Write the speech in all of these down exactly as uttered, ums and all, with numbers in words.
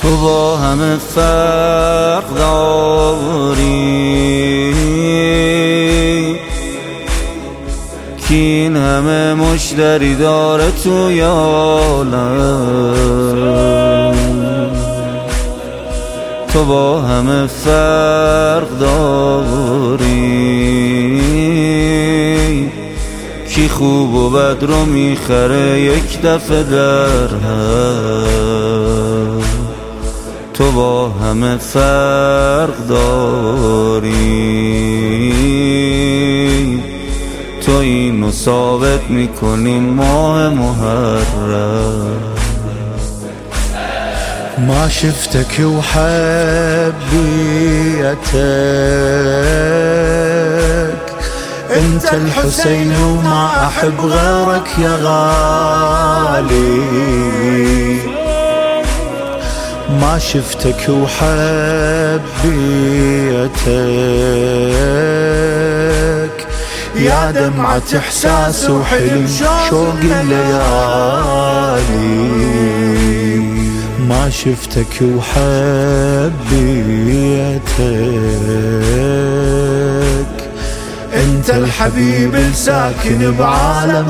تو با همه فرق داری که این همه مشتری داره توی عالم. تو با همه فرق داری کی خوب و بد رو میخره یک دفعه در هم. تو با همه فرق داری تو اینو ثابت میکنی ماه محرم. ما شفتك وحبيتك انت الحسين وما احب غيرك يا غالي. ما شفتك وحبيتك يا دمعة احساس وحلم شوق الليالي. ما شفتك وحبيتك انت الحبيب الساكن بعالم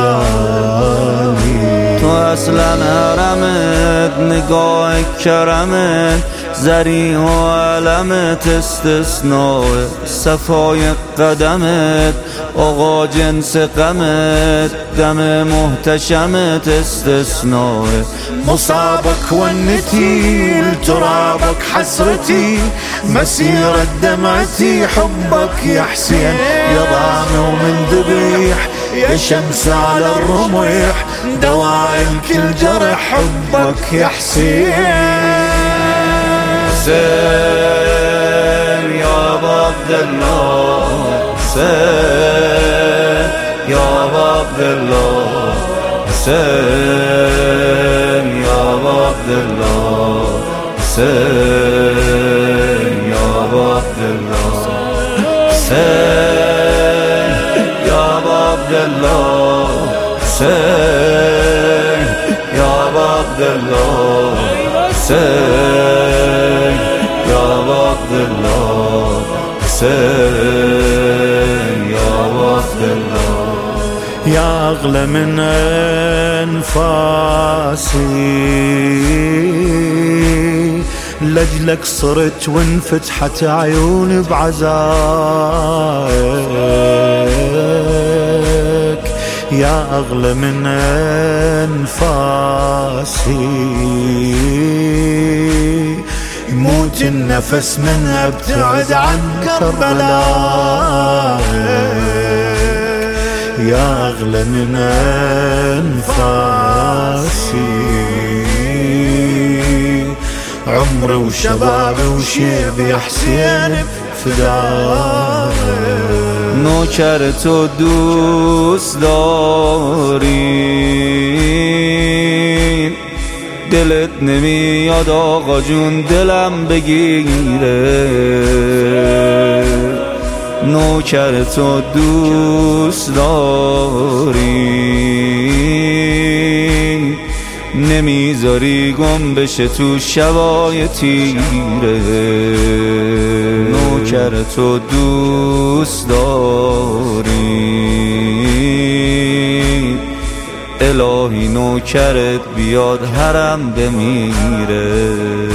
خيالي. تو اصلا حرمت نگاه کرمت زری و علمت استثناء صفای قدمت آقا جنس غمت دم محتشمت استثناء. مصابك ونتي لترابك حسرتي مسيرة دمعتي حبك يا حسين يا ضامي ومن ذبيح يا شمس على الرميح دواء كل جرح حبك يا حسين. حسين يا عبد الله حسين يا عبد الله حسين يا عبد الله حسين يا عبد الله حسين يا عبد الله حسين يا عبد الله حسين يا عبد الله حسين يا عبد الله. يا أغلى من أنفاسي لجلك صرت وانفتحت عيوني بعزاك. يا أغلى من أنفاسي يموت النفس من ابتعد عن كربلاء. يا أغلى من أنفاسي عمري وشبابي وشيبي يا حسين فداك. نوکر تو دوست داری دلت نمیاد آقا جون دلم بگیره. نوکر تو دوست داری نمیذاری گم بشه تو شبای تیره. نوکر تو دوست داری الهی نوکرت بیاد حرم بمیره.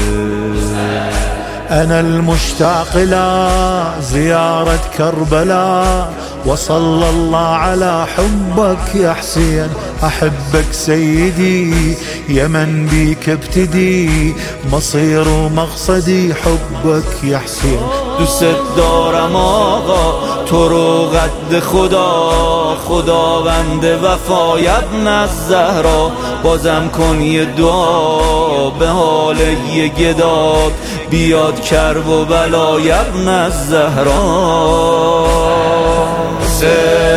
أنا المشتاق إلى زيارة كربلاء وصلى الله على حبك يا حسين. أحبك سيدي يا من بيك ابتدي مصير ومقصدي حبك يا حسين. دوست دارم آقا تو رو قد خدا خداوند وفای ابن الزهرا بازم کن یه دعا به حال یه گداک بیاد کرب و بلای ابن الزهرا. حسین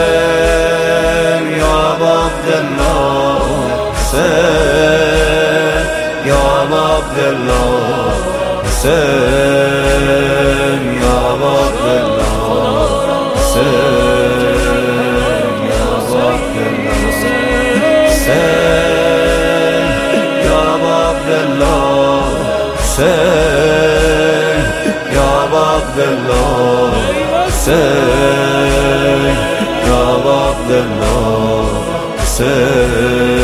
یا عبدالله حسین یا عبدالله حسین یا عبدالله حسین یا عبدالله حسین یا عبدالله حسين يا عبد الله حسين يا عبد الله حسين